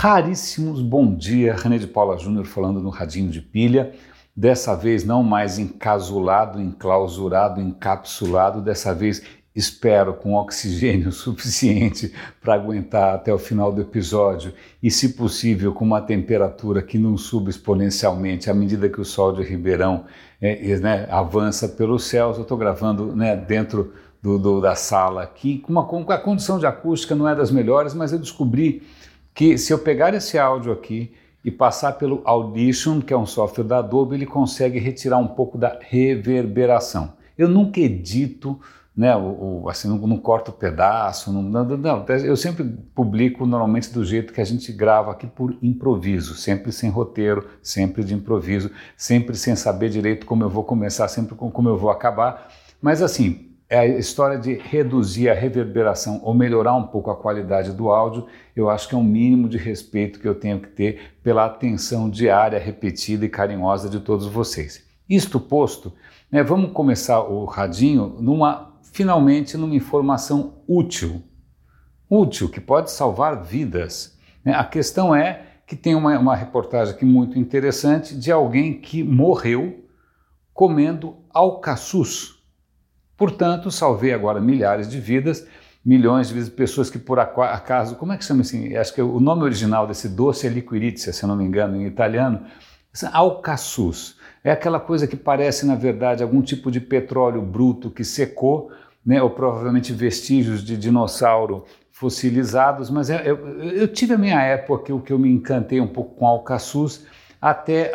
Raríssimos bom dia, René de Paula Júnior falando no radinho de pilha, dessa vez não mais encasulado, enclausurado, encapsulado, dessa vez espero com oxigênio suficiente para aguentar até o final do episódio e, se possível, com uma temperatura que não suba exponencialmente à medida que o sol de Ribeirão avança pelos céus. Eu estou gravando dentro da sala aqui, com a condição de acústica não é das melhores, mas eu descobri que se eu pegar esse áudio aqui e passar pelo Audition, que é um software da Adobe, ele consegue retirar um pouco da reverberação. Eu nunca edito, não corto pedaço, não, eu sempre publico normalmente do jeito que a gente grava aqui por improviso, sempre sem roteiro, sempre de improviso, sempre sem saber direito como eu vou começar, sempre como eu vou acabar, mas assim, é a história de reduzir a reverberação ou melhorar um pouco a qualidade do áudio, eu acho que é um mínimo de respeito que eu tenho que ter pela atenção diária, repetida e carinhosa de todos vocês. Isto posto, vamos começar o radinho finalmente numa informação útil, que pode salvar vidas. A questão é que tem uma reportagem aqui muito interessante de alguém que morreu comendo alcaçuz. Portanto, salvei agora milhares de vidas, milhões de vidas, pessoas que por acaso, como é que chama assim? Acho que o nome original desse doce é liquirizia, se eu não me engano, em italiano. Alcaçuz. É aquela coisa que parece, na verdade, algum tipo de petróleo bruto que secou, ou provavelmente vestígios de dinossauro fossilizados, mas eu tive a minha época que eu me encantei um pouco com alcaçuz, até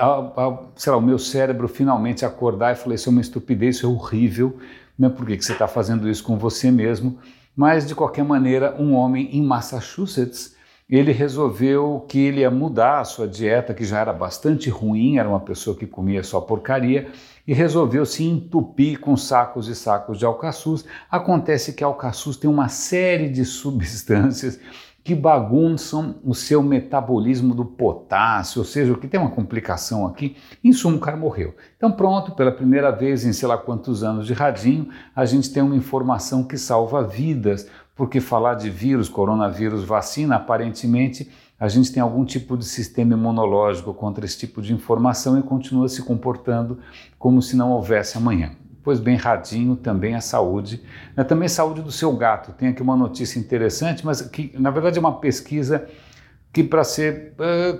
o meu cérebro finalmente acordar e falei, isso é uma estupidez, isso é horrível, por que você está fazendo isso com você mesmo? Mas, de qualquer maneira, um homem em Massachusetts, ele resolveu que ele ia mudar a sua dieta, que já era bastante ruim, era uma pessoa que comia só porcaria, e resolveu se entupir com sacos e sacos de alcaçuz. Acontece que alcaçuz tem uma série de substâncias que bagunçam o seu metabolismo do potássio, ou seja, o que tem uma complicação aqui, em suma o cara morreu. Então pronto, pela primeira vez em sei lá quantos anos de radinho, a gente tem uma informação que salva vidas, porque falar de vírus, coronavírus, vacina, aparentemente a gente tem algum tipo de sistema imunológico contra esse tipo de informação e continua se comportando como se não houvesse amanhã. Pois bem, radinho também é saúde, também é saúde do seu gato. Tem aqui uma notícia interessante, mas que na verdade é uma pesquisa que para ser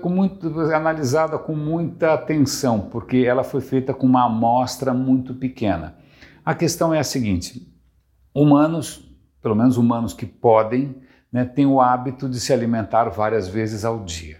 analisada com muita atenção, porque ela foi feita com uma amostra muito pequena. A questão é a seguinte, humanos, pelo menos humanos que podem, têm o hábito de se alimentar várias vezes ao dia.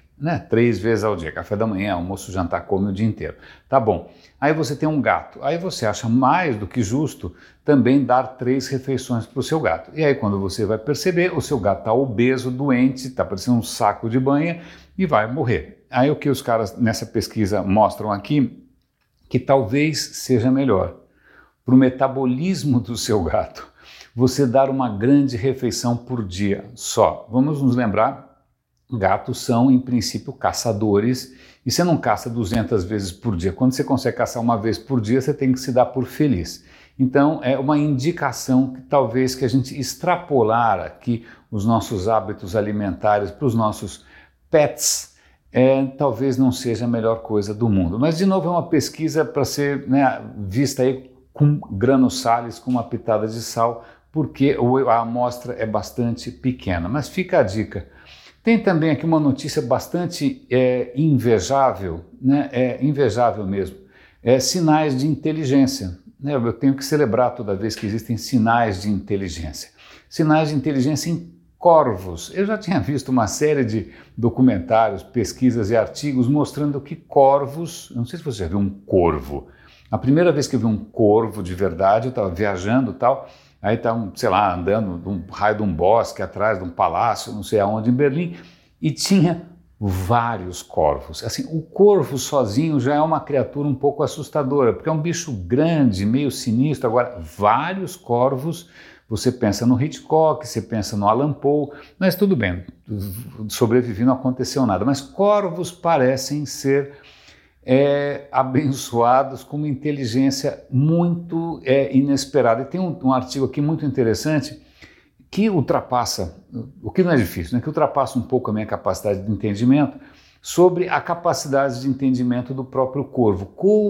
3 vezes ao dia, café da manhã, almoço, jantar, come o dia inteiro. Tá bom. Aí você tem um gato. Aí você acha mais do que justo também dar 3 refeições para o seu gato. E aí quando você vai perceber, o seu gato está obeso, doente, está parecendo um saco de banha e vai morrer. Aí o que os caras nessa pesquisa mostram aqui, que talvez seja melhor para o metabolismo do seu gato, você dar uma grande refeição por dia só. Vamos nos lembrar, gatos são, em princípio, caçadores, e você não caça 200 vezes por dia. Quando você consegue caçar uma vez por dia, você tem que se dar por feliz. Então, é uma indicação que talvez que a gente extrapolar aqui os nossos hábitos alimentares para os nossos pets, talvez não seja a melhor coisa do mundo. Mas, de novo, é uma pesquisa para ser vista aí com grãos sales, com uma pitada de sal, porque a amostra é bastante pequena. Mas fica a dica. Tem também aqui uma notícia bastante invejável, invejável mesmo, sinais de inteligência. Eu tenho que celebrar toda vez que existem sinais de inteligência. Sinais de inteligência em corvos. Eu já tinha visto uma série de documentários, pesquisas e artigos mostrando que corvos, eu não sei se você já viu um corvo, a primeira vez que eu vi um corvo de verdade, eu estava viajando e tal, aí está, andando num raio de um bosque, atrás de um palácio, não sei aonde, em Berlim, e tinha vários corvos. Assim, o corvo sozinho já é uma criatura um pouco assustadora, porque é um bicho grande, meio sinistro. Agora, vários corvos, você pensa no Hitchcock, você pensa no Allan Poe, mas tudo bem, sobrevivi, não aconteceu nada. Mas corvos parecem ser abençoados com uma inteligência muito inesperada. E tem um artigo aqui muito interessante que ultrapassa, o que não é difícil, né? Que ultrapassa um pouco a minha capacidade de entendimento, sobre a capacidade de entendimento do próprio corvo.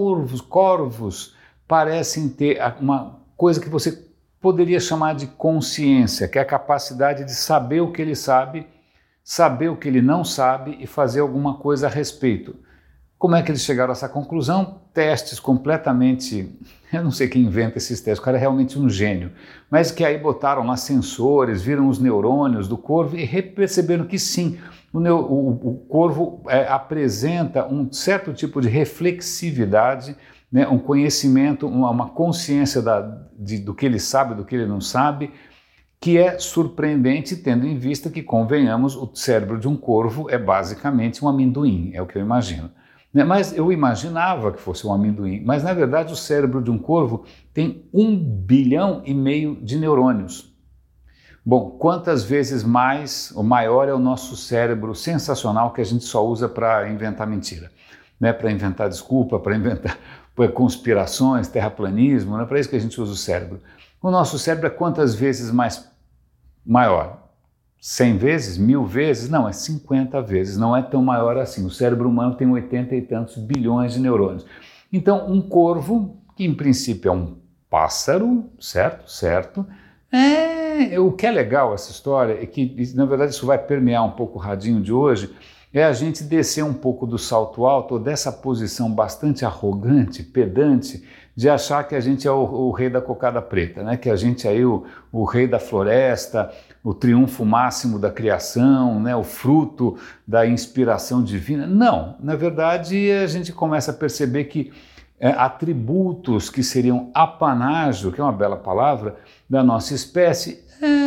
Corvos parecem ter uma coisa que você poderia chamar de consciência, que é a capacidade de saber o que ele sabe, saber o que ele não sabe e fazer alguma coisa a respeito. Como é que eles chegaram a essa conclusão? Testes completamente... Eu não sei quem inventa esses testes, o cara é realmente um gênio. Mas que aí botaram lá sensores, viram os neurônios do corvo e perceberam que sim, o corvo apresenta um certo tipo de reflexividade, né, um conhecimento, uma consciência do que ele sabe, do que ele não sabe, que é surpreendente, tendo em vista que, convenhamos, o cérebro de um corvo é basicamente um amendoim, é o que eu imagino. Mas eu imaginava que fosse um amendoim, mas na verdade o cérebro de um corvo tem 1,5 bilhão de neurônios. Bom, quantas vezes mais ou maior é o nosso cérebro sensacional que a gente só usa para inventar mentira, né? Para inventar desculpa, para inventar conspirações, terraplanismo, não é para isso que a gente usa o cérebro. O nosso cérebro é quantas vezes maior? 100 vezes? 1000 vezes? Não, é 50 vezes, não é tão maior assim. O cérebro humano tem 80 e tantos bilhões de neurônios. Então, um corvo, que em princípio é um pássaro, certo? O que é legal essa história é que, na verdade, isso vai permear um pouco o radinho de hoje, é a gente descer um pouco do salto alto, ou dessa posição bastante arrogante, pedante, de achar que a gente é o rei da cocada preta, né? Que a gente é aí o rei da floresta, o triunfo máximo da criação, né? O fruto da inspiração divina. Não, na verdade a gente começa a perceber que atributos que seriam apanágio, que é uma bela palavra, da nossa espécie,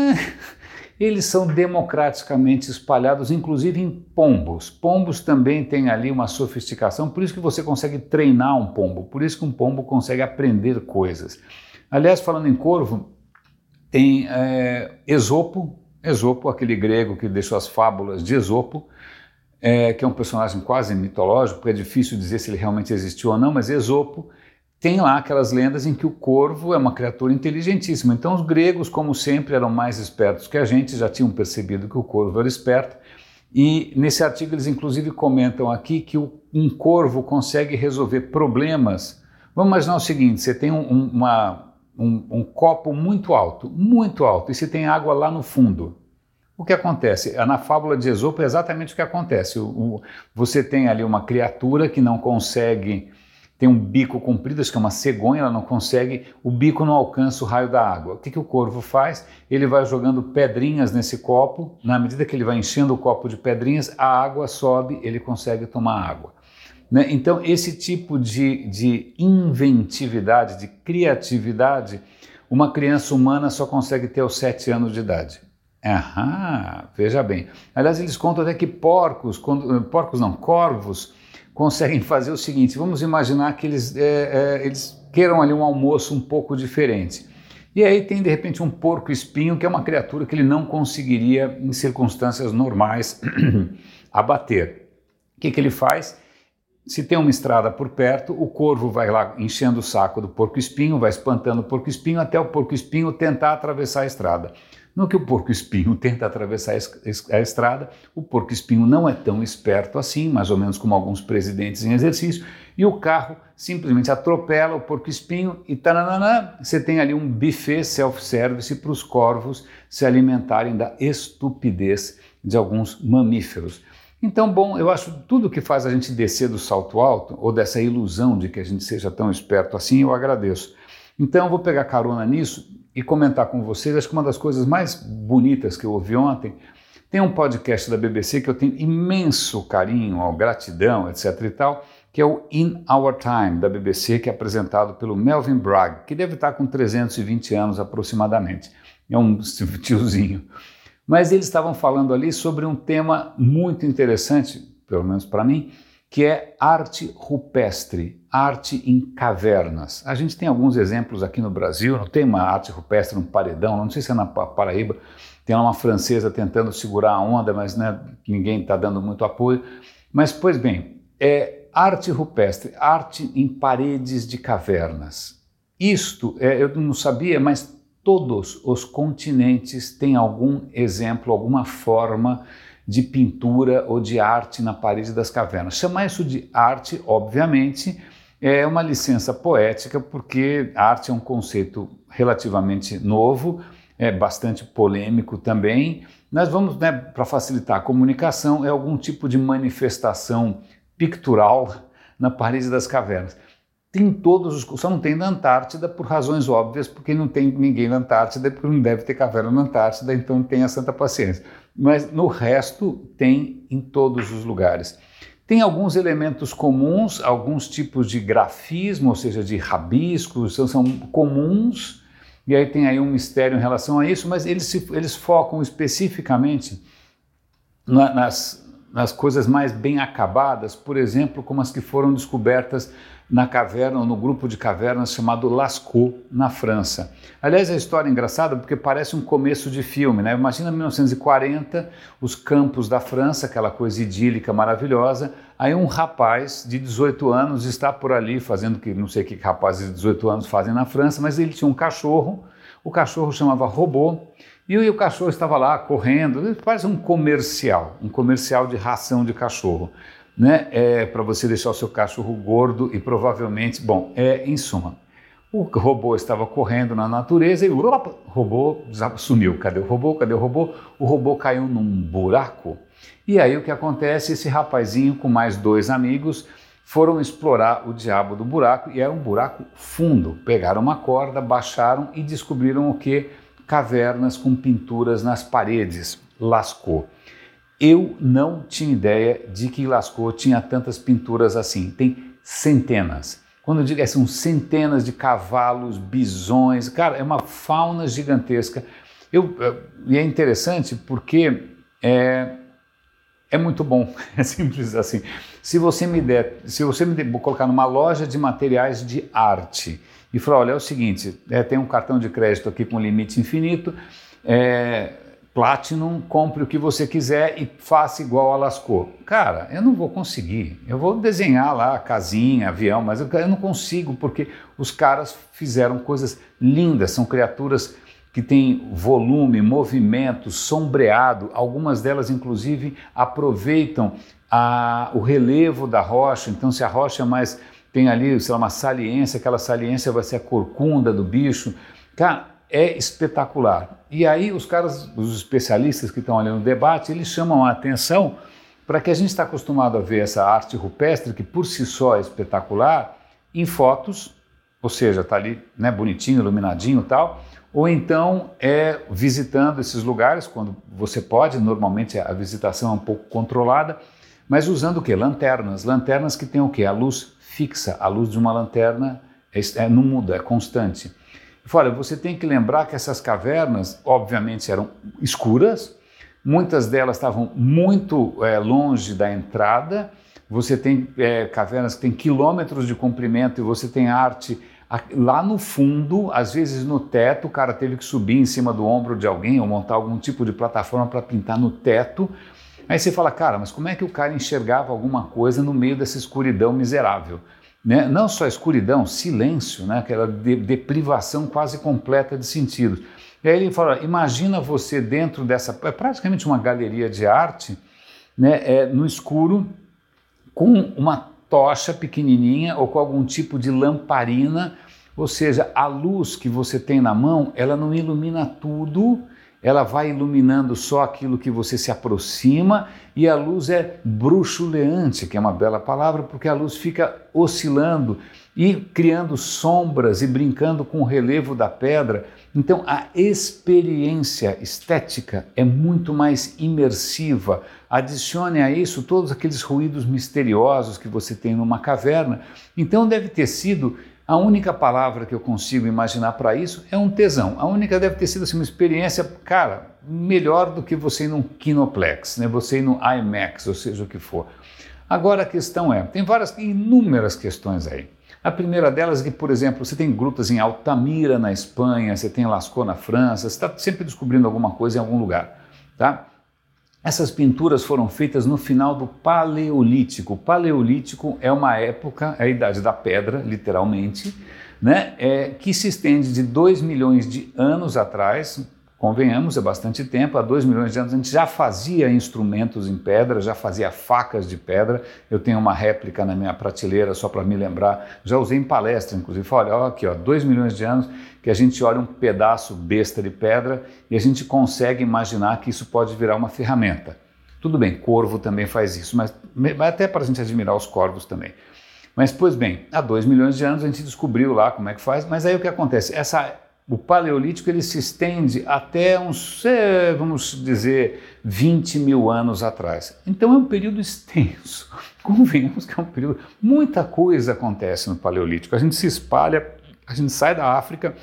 eles são democraticamente espalhados, inclusive em pombos. Pombos também têm ali uma sofisticação, por isso que você consegue treinar um pombo, por isso que um pombo consegue aprender coisas. Aliás, falando em corvo, tem Esopo, aquele grego que deixou as fábulas de Esopo, que é um personagem quase mitológico, porque é difícil dizer se ele realmente existiu ou não, mas Esopo tem lá aquelas lendas em que o corvo é uma criatura inteligentíssima. Então os gregos, como sempre, eram mais espertos que a gente, já tinham percebido que o corvo era esperto, e nesse artigo eles inclusive comentam aqui que um corvo consegue resolver problemas. Vamos imaginar o seguinte, você tem um copo muito alto, e você tem água lá no fundo. O que acontece? Na fábula de Esopo é exatamente o que acontece. Você tem ali uma criatura que não consegue, tem um bico comprido, acho que é uma cegonha, ela não consegue, o bico não alcança o raio da água. O que o corvo faz? Ele vai jogando pedrinhas nesse copo, na medida que ele vai enchendo o copo de pedrinhas, a água sobe, ele consegue tomar água. Né? Então, esse tipo de inventividade, de criatividade, uma criança humana só consegue ter aos 7 anos de idade. Veja bem. Aliás, eles contam até que corvos conseguem fazer o seguinte, vamos imaginar que eles queiram ali um almoço um pouco diferente. E aí tem de repente um porco-espinho, que é uma criatura que ele não conseguiria, em circunstâncias normais, abater. O que ele faz? Se tem uma estrada por perto, o corvo vai lá enchendo o saco do porco-espinho, vai espantando o porco-espinho até o porco-espinho tentar atravessar a estrada. No que o porco-espinho tenta atravessar a estrada, o porco-espinho não é tão esperto assim, mais ou menos como alguns presidentes em exercício, e o carro simplesmente atropela o porco-espinho e você tem ali um buffet self-service para os corvos se alimentarem da estupidez de alguns mamíferos. Então, bom, eu acho tudo que faz a gente descer do salto alto, ou dessa ilusão de que a gente seja tão esperto assim, eu agradeço. Então, eu vou pegar carona nisso e comentar com vocês, acho que uma das coisas mais bonitas que eu ouvi ontem, tem um podcast da BBC que eu tenho imenso carinho, gratidão, etc e tal, que é o In Our Time, da BBC, que é apresentado pelo Melvyn Bragg, que deve estar com 320 anos aproximadamente. É um tiozinho. Mas eles estavam falando ali sobre um tema muito interessante, pelo menos para mim, que é arte rupestre, arte em cavernas. A gente tem alguns exemplos aqui no Brasil, não tem uma arte rupestre no Paredão, não sei se é na Paraíba, tem lá uma francesa tentando segurar a onda, mas né, ninguém está dando muito apoio. Mas, pois bem, arte rupestre, arte em paredes de cavernas. Isto, eu não sabia, mas todos os continentes têm algum exemplo, alguma forma de pintura ou de arte na parede das cavernas. Chamar isso de arte, obviamente, é uma licença poética, porque arte é um conceito relativamente novo, é bastante polêmico também. Nós vamos, para facilitar a comunicação, é algum tipo de manifestação pictural na parede das cavernas. Tem só não tem na Antártida por razões óbvias, porque não tem ninguém na Antártida, porque não deve ter caverna na Antártida, então tenha santa paciência. Mas no resto tem em todos os lugares. Tem alguns elementos comuns, alguns tipos de grafismo, ou seja, de rabiscos, são comuns, e aí tem aí um mistério em relação a isso, mas eles focam especificamente nas coisas mais bem acabadas, por exemplo, como as que foram descobertas na caverna, ou no grupo de cavernas chamado Lascaux, na França. Aliás, a história é engraçada porque parece um começo de filme, né? Imagina 1940, os campos da França, aquela coisa idílica, maravilhosa, aí um rapaz de 18 anos está por ali fazendo que não sei o que rapazes de 18 anos fazem na França, mas ele tinha um cachorro, o cachorro chamava Robô, e o cachorro estava lá correndo, parece um comercial de ração de cachorro, né? Para você deixar o seu cachorro gordo e provavelmente, em suma, o robô estava correndo na natureza e o robô sumiu. Cadê o robô? Cadê o robô? O robô caiu num buraco. E aí o que acontece? Esse rapazinho com mais 2 amigos foram explorar o diabo do buraco e era um buraco fundo. Pegaram uma corda, baixaram e descobriram o que? Cavernas com pinturas nas paredes. Lascaux. Eu não tinha ideia de que Lascaux tinha tantas pinturas assim. Tem centenas. Quando eu digo são centenas de cavalos, bisões, cara, é uma fauna gigantesca. E é interessante porque é muito bom, é simples assim. Se você me vou colocar numa loja de materiais de arte e falar, olha, é o seguinte, tem um cartão de crédito aqui com limite infinito, Platinum, compre o que você quiser e faça igual a Lascaux. Cara, eu não vou conseguir. Eu vou desenhar lá casinha, avião, mas eu não consigo porque os caras fizeram coisas lindas, são criaturas que têm volume, movimento, sombreado, algumas delas inclusive aproveitam o relevo da rocha, então se a rocha tem ali, sei lá, uma saliência, aquela saliência vai ser a corcunda do bicho. Cara, é espetacular. E aí os especialistas que estão ali no debate, eles chamam a atenção para que a gente está acostumado a ver essa arte rupestre, que por si só é espetacular, em fotos, ou seja, está ali, né, bonitinho, iluminadinho e tal, ou então visitando esses lugares, quando você pode, normalmente a visitação é um pouco controlada, mas usando o quê? Lanternas que tem o quê? A luz fixa, a luz de uma lanterna não muda, é constante. Olha, você tem que lembrar que essas cavernas, obviamente, eram escuras, muitas delas estavam muito longe da entrada, você tem cavernas que têm quilômetros de comprimento e você tem arte lá no fundo, às vezes no teto, o cara teve que subir em cima do ombro de alguém ou montar algum tipo de plataforma para pintar no teto. Aí você fala, cara, mas como é que o cara enxergava alguma coisa no meio dessa escuridão miserável? Né? Não só escuridão, silêncio, né? Aquela deprivação quase completa de sentidos. E aí ele fala, imagina você dentro dessa, praticamente uma galeria de arte, né? No escuro, com uma tocha pequenininha ou com algum tipo de lamparina, ou seja, a luz que você tem na mão, ela não ilumina tudo, ela vai iluminando só aquilo que você se aproxima e a luz é bruxuleante, que é uma bela palavra, porque a luz fica oscilando e criando sombras e brincando com o relevo da pedra. Então a experiência estética é muito mais imersiva. Adicione a isso todos aqueles ruídos misteriosos que você tem numa caverna. Então deve ter sido... A única palavra que eu consigo imaginar para isso é um tesão. A única deve ter sido assim, uma experiência, cara, melhor do que você ir num Kinoplex, né? Você ir no IMAX, ou seja o que for. Agora a questão tem inúmeras questões aí. A primeira delas é que, por exemplo, você tem grutas em Altamira, na Espanha, você tem Lascaux na França, você está sempre descobrindo alguma coisa em algum lugar, tá? Essas pinturas foram feitas no final do Paleolítico. O Paleolítico é uma época, é a idade da pedra, literalmente, né, que se estende de 2 milhões de anos atrás. Convenhamos, é bastante tempo, há 2 milhões de anos a gente já fazia instrumentos em pedra, já fazia facas de pedra. Eu tenho uma réplica na minha prateleira, só para me lembrar, já usei em palestra, inclusive. Olha aqui, 2 milhões de anos que a gente olha um pedaço besta de pedra e a gente consegue imaginar que isso pode virar uma ferramenta. Tudo bem, corvo também faz isso, mas até para a gente admirar os corvos também. Mas, pois bem, há 2 milhões de anos a gente descobriu lá como é que faz, mas aí o que acontece? O Paleolítico ele se estende até uns, vamos dizer, 20 mil anos atrás. Então é um período extenso. Convenhamos que é um período... Muita coisa acontece no Paleolítico. A gente se espalha, a gente sai da África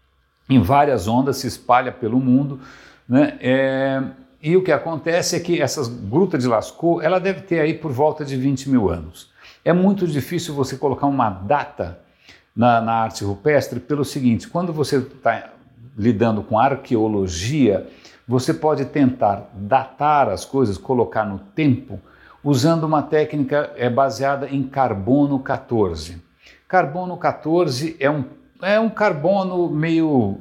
em várias ondas, se espalha pelo mundo, né? E o que acontece é que essa Gruta de Lascaux, ela deve ter aí por volta de 20 mil anos. É muito difícil você colocar uma data na arte rupestre pelo seguinte: quando você está lidando com arqueologia, você pode tentar datar as coisas, colocar no tempo, usando uma técnica baseada em carbono 14. Carbono 14 é um carbono meio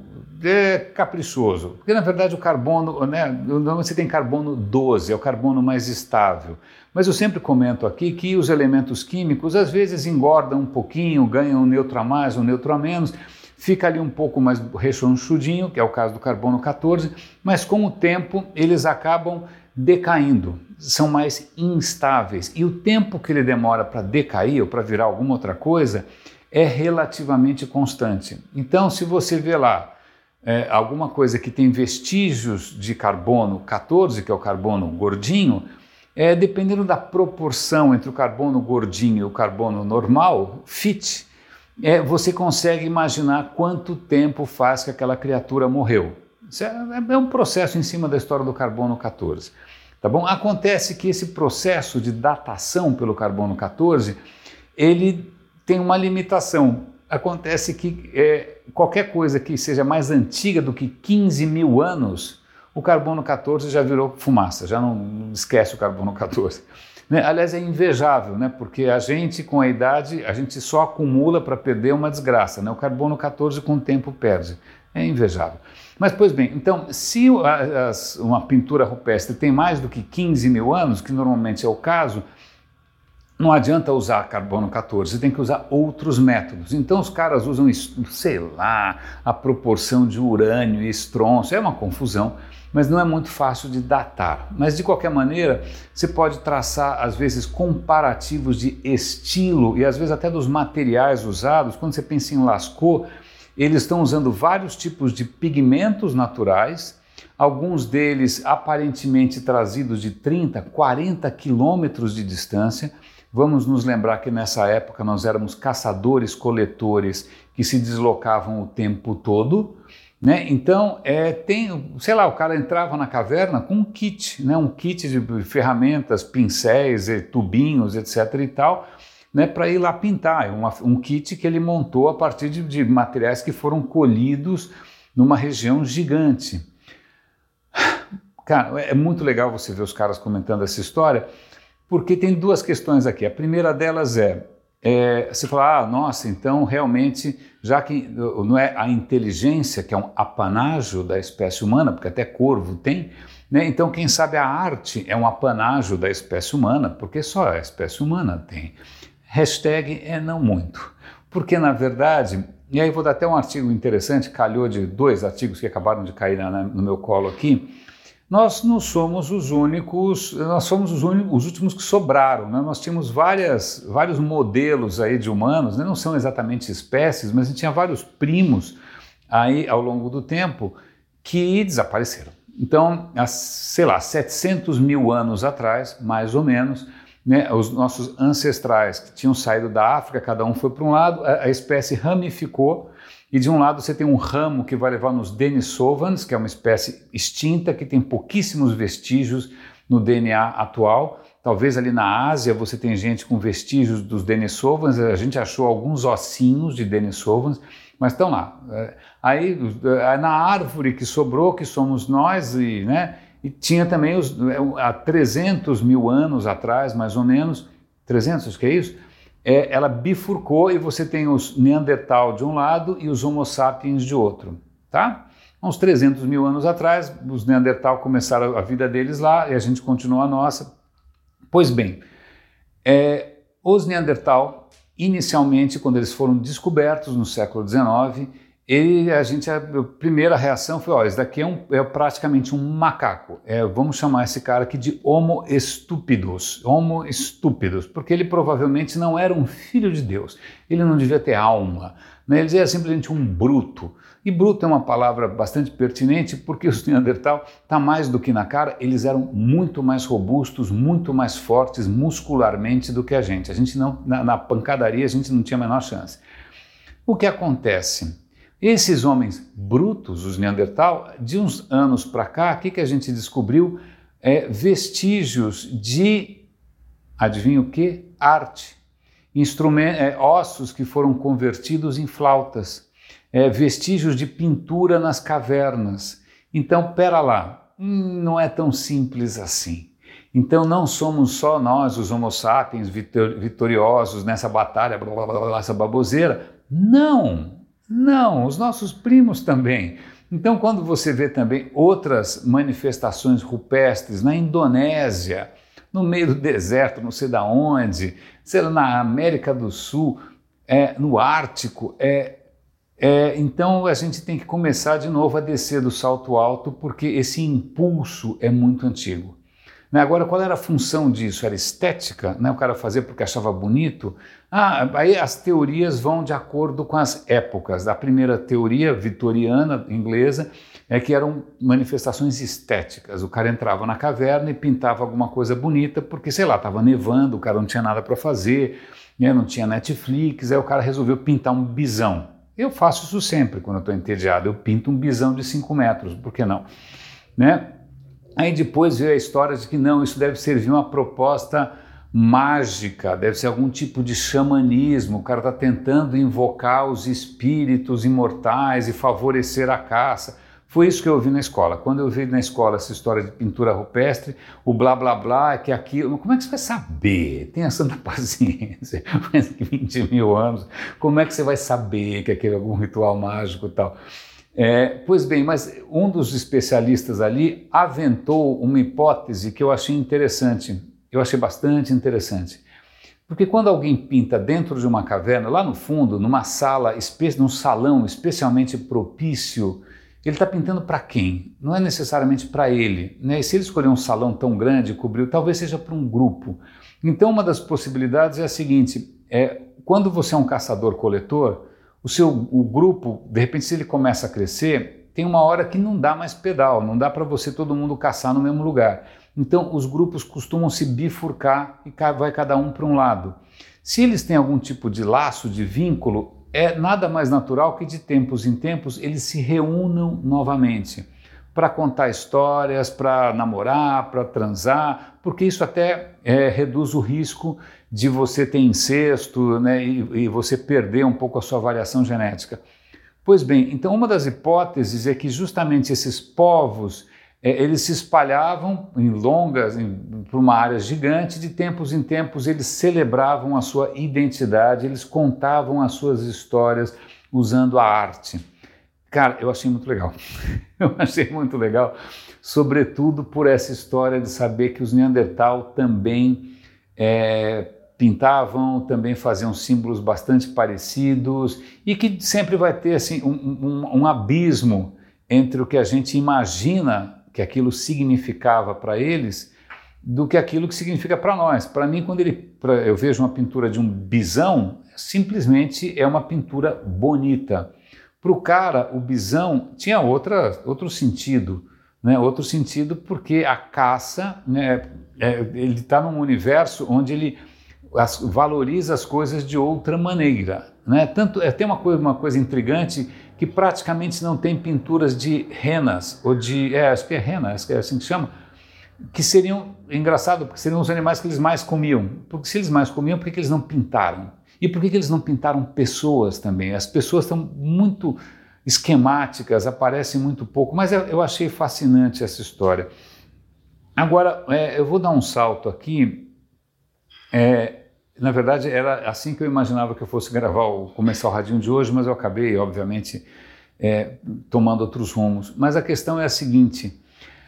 caprichoso, porque na verdade o carbono, né, você tem carbono 12, é o carbono mais estável. Mas eu sempre comento aqui que os elementos químicos às vezes engordam um pouquinho, ganham um neutro a mais, um neutro a menos, fica ali um pouco mais rechonchudinho, que é o caso do carbono 14, mas com o tempo eles acabam decaindo, são mais instáveis. E o tempo que ele demora para decair ou para virar alguma outra coisa é relativamente constante. Então, se você vê lá alguma coisa que tem vestígios de carbono 14, que é o carbono gordinho, dependendo da proporção entre o carbono gordinho e o carbono normal, fit, você consegue imaginar quanto tempo faz que aquela criatura morreu. Isso é um processo em cima da história do carbono 14. Tá bom? Acontece que esse processo de datação pelo carbono 14, ele tem uma limitação. Acontece que qualquer coisa que seja mais antiga do que 15 mil anos, o carbono 14 já virou fumaça, já não esquece o carbono 14. Né? Aliás, é invejável, né? Porque a gente, com a idade, a gente só acumula para perder uma desgraça. Né? O carbono 14 com o tempo perde. É invejável. Mas, pois bem, então, se uma pintura rupestre tem mais do que 15 mil anos, que normalmente é o caso, não adianta usar carbono 14, você tem que usar outros métodos. Então os caras usam, sei lá, a proporção de urânio e estrôncio, é uma confusão, mas não é muito fácil de datar. Mas de qualquer maneira, você pode traçar às vezes comparativos de estilo e às vezes até dos materiais usados. Quando você pensa em Lascaux, eles estão usando vários tipos de pigmentos naturais, alguns deles aparentemente trazidos de 30, 40 quilômetros de distância. Vamos nos lembrar que nessa época nós éramos caçadores-coletores que se deslocavam o tempo todo, né? Então, sei lá, o cara entrava na caverna com um kit, né? Um kit de ferramentas, pincéis, tubinhos, etc. e tal, né? Para ir lá pintar. Um kit que ele montou a partir de materiais que foram colhidos numa região gigante. Cara, é muito legal você ver os caras comentando essa história, porque tem duas questões aqui. A primeira delas você fala, nossa, então realmente, já que não é a inteligência que é um apanágio da espécie humana, porque até corvo tem, né? Então quem sabe a arte é um apanágio da espécie humana, porque só a espécie humana tem. Hashtag não muito. Porque na verdade, e aí vou dar até um artigo interessante, calhou de 2 artigos que acabaram de cair no meu colo aqui. Nós não somos os únicos, nós somos os últimos que sobraram, né? Nós tínhamos vários modelos aí de humanos, né? Não são exatamente espécies, mas a gente tinha vários primos aí ao longo do tempo que desapareceram. Então, sei lá, 700 mil anos atrás, mais ou menos, né, os nossos ancestrais que tinham saído da África, cada um foi para um lado, a espécie ramificou. E de um lado você tem um ramo que vai levar nos Denisovans, que é uma espécie extinta, que tem pouquíssimos vestígios no DNA atual. Talvez ali na Ásia você tem gente com vestígios dos Denisovans, a gente achou alguns ossinhos de Denisovans, mas estão lá. Aí na árvore que sobrou, que somos nós, né, e tinha também há 300 mil anos atrás, mais ou menos, 300, acho que é isso, ela bifurcou e você tem os Neandertal de um lado e os Homo sapiens de outro, tá? Há uns 300 mil anos atrás, os Neandertal começaram a vida deles lá e a gente continua a nossa. Pois bem, os Neandertal, inicialmente, quando eles foram descobertos no século XIX, a primeira reação foi, ó, esse daqui é praticamente um macaco. Vamos chamar esse cara aqui de Homo estúpidos, porque ele provavelmente não era um filho de Deus, ele não devia ter alma, né? Ele era simplesmente um bruto. E bruto é uma palavra bastante pertinente porque os Neandertal, tá mais do que na cara, eles eram muito mais robustos, muito mais fortes muscularmente do que a gente. A gente não, na pancadaria a gente não tinha a menor chance. O que acontece? Esses homens brutos, os Neandertal, de uns anos para cá, o que a gente descobriu? Vestígios de, adivinha o que? Arte. Ossos que foram convertidos em flautas. Vestígios de pintura nas cavernas. Então, pera lá, não é tão simples assim. Então não somos só nós, os Homo sapiens, vitoriosos nessa batalha, blá, blá, blá, essa baboseira. Não, os nossos primos também. Então quando você vê também outras manifestações rupestres na Indonésia, no meio do deserto, não sei da onde, sei lá, na América do Sul, no Ártico, então a gente tem que começar de novo a descer do salto alto porque esse impulso é muito antigo. Agora, qual era a função disso? Era estética? O cara fazia porque achava bonito? Aí as teorias vão de acordo com as épocas. A primeira teoria vitoriana, inglesa, é que eram manifestações estéticas. O cara entrava na caverna e pintava alguma coisa bonita porque, sei lá, estava nevando, o cara não tinha nada para fazer, não tinha Netflix, aí o cara resolveu pintar um bisão. Eu faço isso sempre quando eu estou entediado, eu pinto um bisão de 5 metros, por que não? Aí depois veio a história de que não, isso deve servir uma proposta mágica, deve ser algum tipo de xamanismo, o cara está tentando invocar os espíritos imortais e favorecer a caça. Foi isso que eu ouvi na escola. Quando eu vi na escola essa história de pintura rupestre, o blá blá blá, que aquilo... Como é que você vai saber? Tenha santa paciência, faz 20 mil anos, como é que você vai saber que aquilo é algum ritual mágico e tal? Pois bem, mas um dos especialistas ali aventou uma hipótese que eu achei interessante, eu achei bastante interessante. Porque quando alguém pinta dentro de uma caverna, lá no fundo, numa sala, num salão especialmente propício, ele está pintando para quem? Não é necessariamente para ele, né? E se ele escolher um salão tão grande, cobriu, talvez seja para um grupo. Então uma das possibilidades é a seguinte, quando você é um caçador-coletor, o grupo, de repente, se ele começa a crescer, tem uma hora que não dá mais pedal, não dá para você todo mundo caçar no mesmo lugar. Então os grupos costumam se bifurcar e vai cada um para um lado. Se eles têm algum tipo de laço, de vínculo, é nada mais natural que de tempos em tempos eles se reúnam novamente para contar histórias, para namorar, para transar, porque isso até reduz o risco de você ter incesto, né, e você perder um pouco a sua variação genética. Pois bem, então uma das hipóteses é que justamente esses povos eles se espalhavam por uma área gigante, de tempos em tempos eles celebravam a sua identidade, eles contavam as suas histórias usando a arte. Cara, eu achei muito legal, eu achei muito legal, sobretudo por essa história de saber que os Neandertal também pintavam, também faziam símbolos bastante parecidos e que sempre vai ter assim, um abismo entre o que a gente imagina que aquilo significava para eles, do que aquilo que significa para nós. Para mim, quando eu vejo uma pintura de um bisão, simplesmente é uma pintura bonita. Para o cara, o bisão tinha outro sentido, né? Outro sentido porque a caça, né, ele está num universo onde ele valoriza as coisas de outra maneira, né? Tem uma coisa intrigante que praticamente não tem pinturas de renas, ou acho que é rena, acho que é assim que chama, que seriam, engraçado, porque seriam os animais que eles mais comiam. Porque se eles mais comiam, por que eles não pintaram? E por que eles não pintaram pessoas também? As pessoas estão muito esquemáticas, aparecem muito pouco, mas eu achei fascinante essa história. Agora, eu vou dar um salto aqui, Na verdade, era assim que eu imaginava que eu fosse começar o radinho de hoje, mas eu acabei, obviamente, tomando outros rumos. Mas a questão é a seguinte,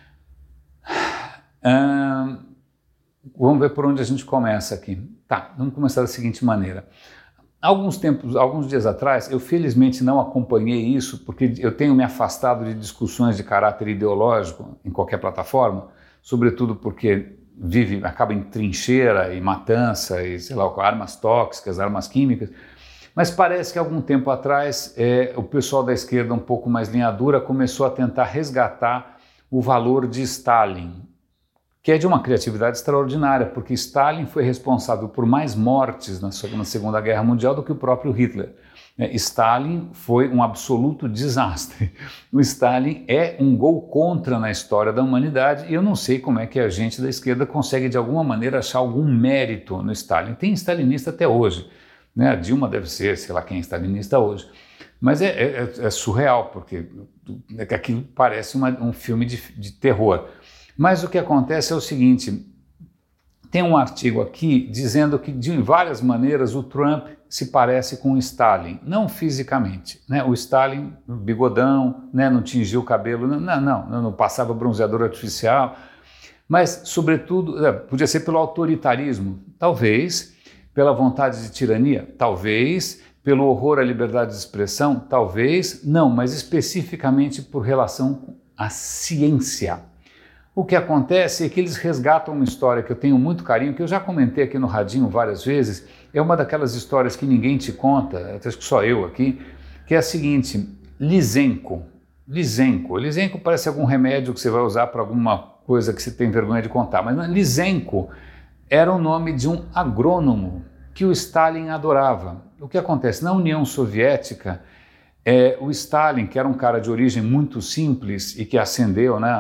vamos ver por onde a gente começa aqui. Tá, vamos começar da seguinte maneira. Alguns dias atrás, eu felizmente não acompanhei isso, porque eu tenho me afastado de discussões de caráter ideológico em qualquer plataforma, sobretudo porque acaba em trincheira e matança e, sei lá, armas tóxicas, armas químicas. Mas parece que algum tempo atrás o pessoal da esquerda um pouco mais linha dura começou a tentar resgatar o valor de Stalin, que é de uma criatividade extraordinária, porque Stalin foi responsável por mais mortes na Segunda Guerra Mundial do que o próprio Hitler. Stalin foi um absoluto desastre. O Stalin é um gol contra na história da humanidade e eu não sei como é que a gente da esquerda consegue de alguma maneira achar algum mérito no Stalin. Tem stalinista até hoje, né? A Dilma deve ser, sei lá quem é stalinista hoje. Mas é surreal, porque aquilo parece um filme de terror. Mas o que acontece é o seguinte, tem um artigo aqui dizendo que de várias maneiras o Trump se parece com o Stalin, não fisicamente, né? O Stalin, bigodão, né? Não tingia o cabelo, não passava bronzeador artificial, mas sobretudo, podia ser pelo autoritarismo, talvez, pela vontade de tirania, talvez, pelo horror à liberdade de expressão, talvez, não, mas especificamente por relação à ciência. O que acontece é que eles resgatam uma história que eu tenho muito carinho, que eu já comentei aqui no Radinho várias vezes, é uma daquelas histórias que ninguém te conta, acho que só eu aqui, que é a seguinte, Lysenko parece algum remédio que você vai usar para alguma coisa que você tem vergonha de contar, mas Lysenko era o nome de um agrônomo que o Stalin adorava. O que acontece? Na União Soviética, o Stalin, que era um cara de origem muito simples e que ascendeu, né,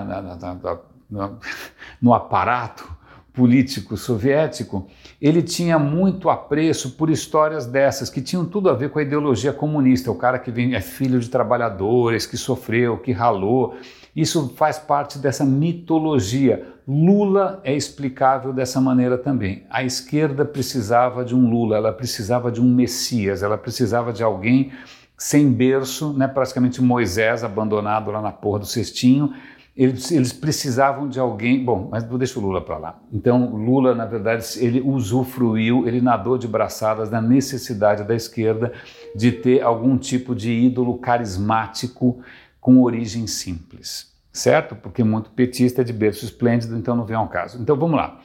no aparato político soviético, ele tinha muito apreço por histórias dessas, que tinham tudo a ver com a ideologia comunista, o cara que é filho de trabalhadores, que sofreu, que ralou, isso faz parte dessa mitologia. Lula é explicável dessa maneira também. A esquerda precisava de um Lula, ela precisava de um Messias, ela precisava de alguém sem berço, né, praticamente Moisés abandonado lá na porra do cestinho. Eles precisavam de alguém, bom, mas deixa o Lula para lá. Então Lula, na verdade, ele usufruiu, ele nadou de braçadas na necessidade da esquerda de ter algum tipo de ídolo carismático com origem simples, certo? Porque muito petista é de berço esplêndido, então não vem ao caso. Então vamos lá.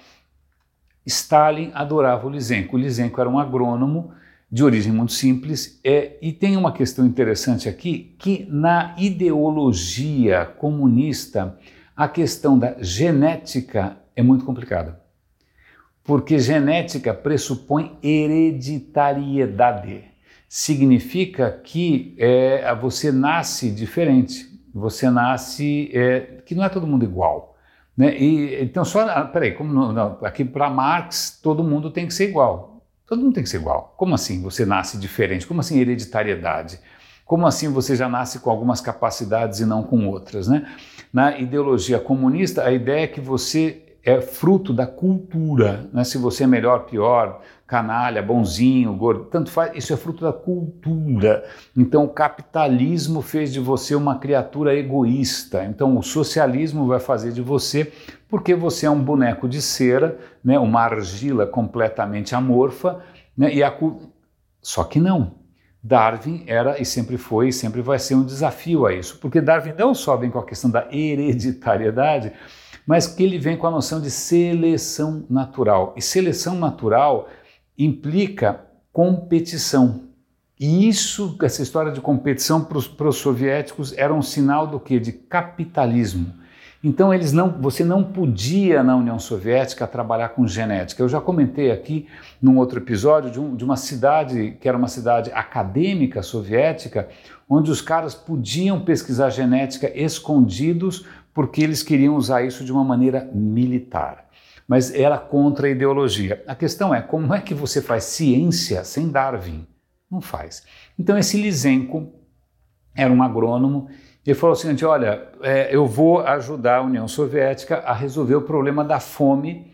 Stalin adorava o Lysenko. O Lysenko era um agrônomo de origem muito simples, e tem uma questão interessante aqui, que na ideologia comunista, a questão da genética é muito complicada, porque genética pressupõe hereditariedade, significa que você nasce diferente, você nasce, que não é todo mundo igual, né? Então peraí, aqui para Marx todo mundo tem que ser igual. Todo mundo tem que ser igual. Como assim você nasce diferente? Como assim hereditariedade? Como assim você já nasce com algumas capacidades e não com outras, né? Na ideologia comunista, a ideia é que você é fruto da cultura, né? Se você é melhor, pior, canalha, bonzinho, gordo, tanto faz, isso é fruto da cultura. Então o capitalismo fez de você uma criatura egoísta, então o socialismo vai fazer de você porque você é um boneco de cera, né, uma argila completamente amorfa, né, só que não. Darwin era e sempre foi e sempre vai ser um desafio a isso, porque Darwin não só vem com a questão da hereditariedade, mas que ele vem com a noção de seleção natural. E seleção natural implica competição. E essa história de competição para os soviéticos era um sinal do quê? De capitalismo. Então você não podia na União Soviética trabalhar com genética. Eu já comentei aqui num outro episódio de uma cidade que era uma cidade acadêmica soviética, onde os caras podiam pesquisar genética escondidos porque eles queriam usar isso de uma maneira militar. Mas era contra a ideologia. A questão é, como é que você faz ciência sem Darwin? Não faz. Então esse Lysenko era um agrônomo. Ele falou o seguinte, olha, eu vou ajudar a União Soviética a resolver o problema da fome,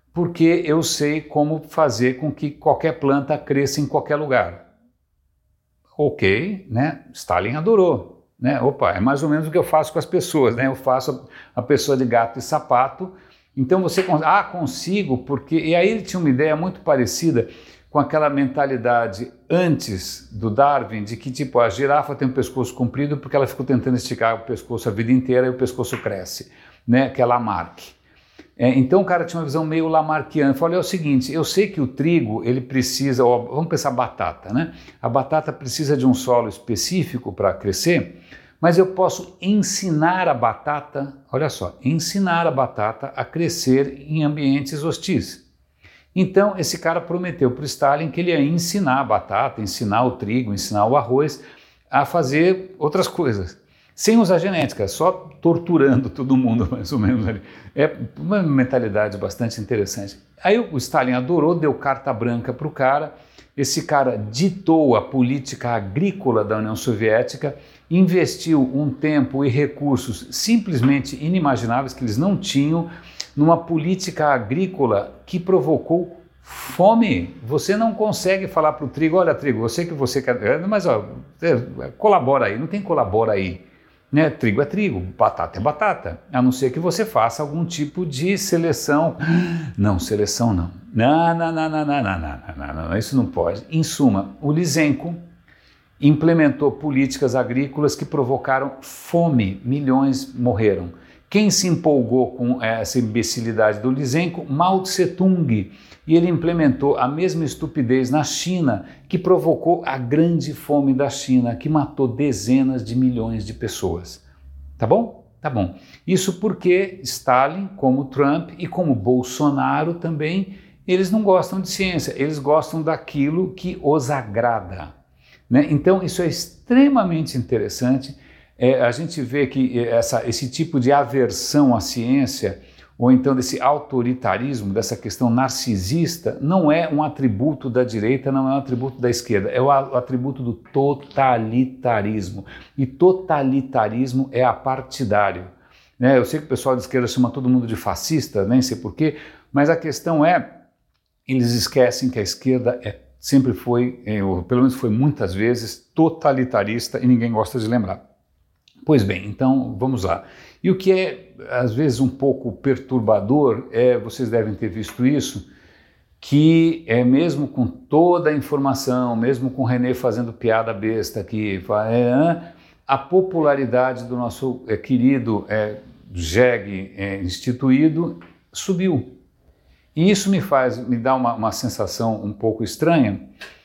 porque eu sei como fazer com que qualquer planta cresça em qualquer lugar. Ok, né? Stalin adorou, né? Opa, é mais ou menos o que eu faço com as pessoas, né? Eu faço a pessoa de gato e sapato, então você consigo, porque... E aí ele tinha uma ideia muito parecida com aquela mentalidade antes do Darwin, de que tipo, a girafa tem um pescoço comprido porque ela ficou tentando esticar o pescoço a vida inteira e o pescoço cresce, né? Que é Lamarck. Então o cara tinha uma visão meio lamarckiana. Ele falou, é o seguinte, eu sei que o trigo, ele precisa, vamos pensar batata, né? A batata precisa de um solo específico para crescer, mas eu posso ensinar a batata, olha só, ensinar a batata a crescer em ambientes hostis. Então esse cara prometeu para o Stalin que ele ia ensinar a batata, ensinar o trigo, ensinar o arroz a fazer outras coisas. Sem usar genética, só torturando todo mundo, mais ou menos. Ali. É uma mentalidade bastante interessante. Aí o Stalin adorou, deu carta branca para o cara, esse cara ditou a política agrícola da União Soviética, investiu um tempo e recursos simplesmente inimagináveis que eles não tinham numa política agrícola que provocou fome. Você não consegue falar para o trigo, olha trigo, eu sei que você quer, mas ó, colabora aí, não tem colabora aí. Né? Trigo é trigo, batata é batata, a não ser que você faça algum tipo de seleção. Não, seleção não. Não, isso não pode. Em suma, o Lysenko implementou políticas agrícolas que provocaram fome, milhões morreram. Quem se empolgou com essa imbecilidade do Lysenko? Mao Tse-tung. E ele implementou a mesma estupidez na China, que provocou a grande fome da China, que matou dezenas de milhões de pessoas. Tá bom? Tá bom. Isso porque Stalin, como Trump e como Bolsonaro também, eles não gostam de ciência, eles gostam daquilo que os agrada. Né? Então isso é extremamente interessante. A gente vê que esse tipo de aversão à ciência, ou então desse autoritarismo, dessa questão narcisista, não é um atributo da direita, não é um atributo da esquerda, é o atributo do totalitarismo. E totalitarismo é apartidário. Né? Eu sei que o pessoal da esquerda chama todo mundo de fascista, nem sei porquê, mas a questão é, eles esquecem que a esquerda sempre foi, ou pelo menos foi muitas vezes, totalitarista e ninguém gosta de lembrar. Pois bem, então vamos lá. E o que é, às vezes, um pouco perturbador, vocês devem ter visto isso, que mesmo com toda a informação, mesmo com o René fazendo piada besta aqui, a popularidade do nosso querido jegue instituído subiu. E isso me dá uma sensação um pouco estranha,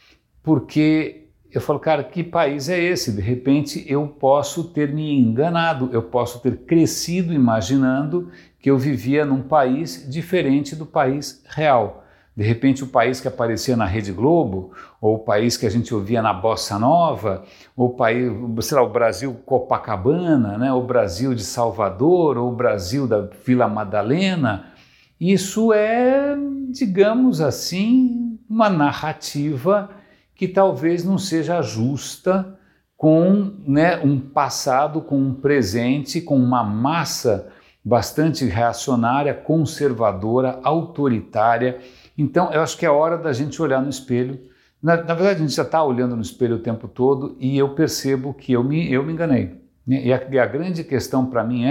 porque eu falo, cara, que país é esse? De repente eu posso ter me enganado, eu posso ter crescido imaginando que eu vivia num país diferente do país real. De repente o país que aparecia na Rede Globo, ou o país que a gente ouvia na Bossa Nova, ou o país, sei lá, o Brasil Copacabana, né? O Brasil de Salvador, ou o Brasil da Vila Madalena, isso é, digamos assim, uma narrativa que talvez não seja justa com um passado, com um presente, com uma massa bastante reacionária, conservadora, autoritária. Então, eu acho que é hora da gente olhar no espelho. Na verdade, a gente já está olhando no espelho o tempo todo e eu percebo que eu me enganei. E a grande questão para mim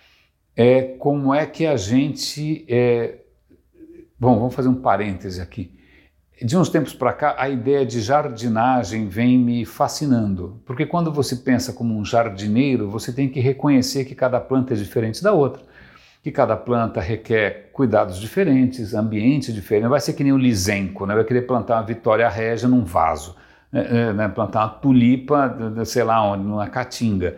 é como é que a gente... Bom, vamos fazer um parêntese aqui. De uns tempos para cá, a ideia de jardinagem vem me fascinando, porque quando você pensa como um jardineiro, você tem que reconhecer que cada planta é diferente da outra, que cada planta requer cuidados diferentes, ambiente diferente. Não vai ser que nem o Lysenko, né? Vai querer plantar uma Vitória Régia num vaso, né? Plantar uma tulipa, sei lá onde, numa caatinga.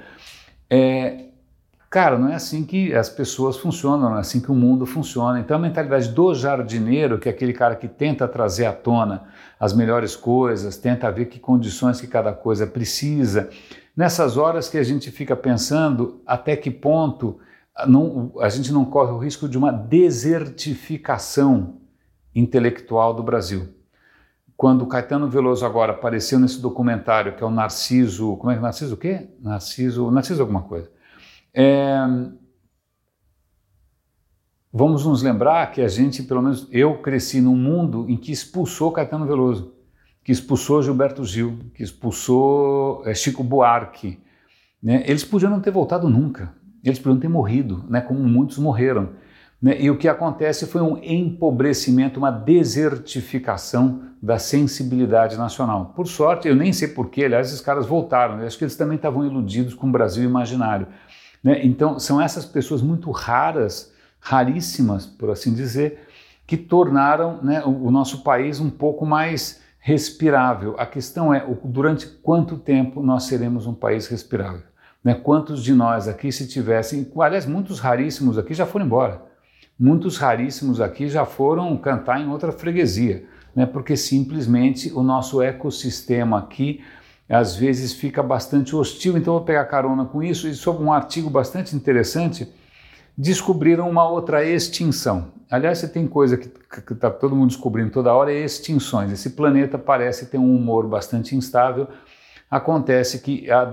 Cara, não é assim que as pessoas funcionam, não é assim que o mundo funciona. Então a mentalidade do jardineiro, que é aquele cara que tenta trazer à tona as melhores coisas, tenta ver que condições que cada coisa precisa, nessas horas que a gente fica pensando até que ponto a gente não corre o risco de uma desertificação intelectual do Brasil. Quando o Caetano Veloso agora apareceu nesse documentário, que é o Narciso... Como é que é? Narciso o quê? Narciso alguma coisa. vamos nos lembrar que a gente, pelo menos eu, cresci num mundo em que expulsou Caetano Veloso, que expulsou Gilberto Gil, que expulsou Chico Buarque, né? Eles podiam não ter voltado nunca, eles podiam ter morrido, né? Como muitos morreram, né? E o que acontece foi um empobrecimento, uma desertificação da sensibilidade nacional. Por sorte, eu nem sei porquê, aliás, esses caras voltaram, eu acho que eles também estavam iludidos com o Brasil imaginário, né? Então, são essas pessoas muito raras, raríssimas, por assim dizer, que tornaram, né, o nosso país um pouco mais respirável. A questão é durante quanto tempo nós seremos um país respirável, né? Quantos de nós aqui, se tivessem, aliás, muitos raríssimos aqui já foram embora, muitos raríssimos aqui já foram cantar em outra freguesia, né? Porque simplesmente o nosso ecossistema aqui às vezes fica bastante hostil. Então eu vou pegar carona com isso, e sobre um artigo bastante interessante, descobriram uma outra extinção. Aliás, você tem coisa que está todo mundo descobrindo toda hora, é extinções. Esse planeta parece ter um humor bastante instável. Acontece que há